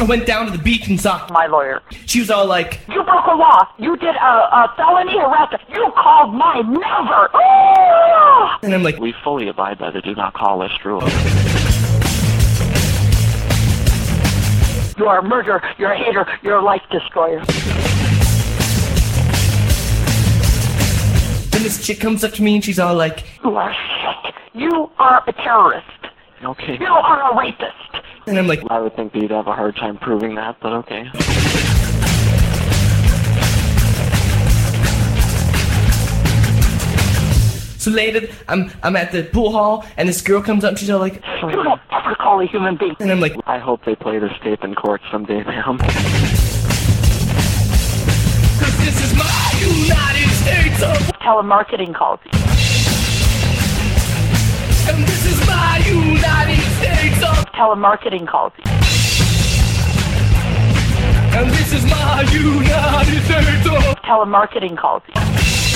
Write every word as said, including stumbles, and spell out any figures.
I went down to the beach and saw my lawyer. She was all like, you broke a law. You did a, a felony harassment. You called my number. Oh! And I'm like, we fully abide by the do not call list rule. You are a murderer. You're a hater. You're a life destroyer. Then this chick comes up to me and she's all like, you are shit. You are a terrorist. Okay. You are a rapist. And I'm like, I would think that you'd have a hard time proving that, but okay. So later, I'm I'm at the pool hall, and this girl comes up and she's all like, you don't ever call a human being. And I'm like, I hope they play this tape in court someday, ma'am. Cause this is my United States of telemarketing calls. And this is my United States of telemarketing calls. And this is my United States of telemarketing calls.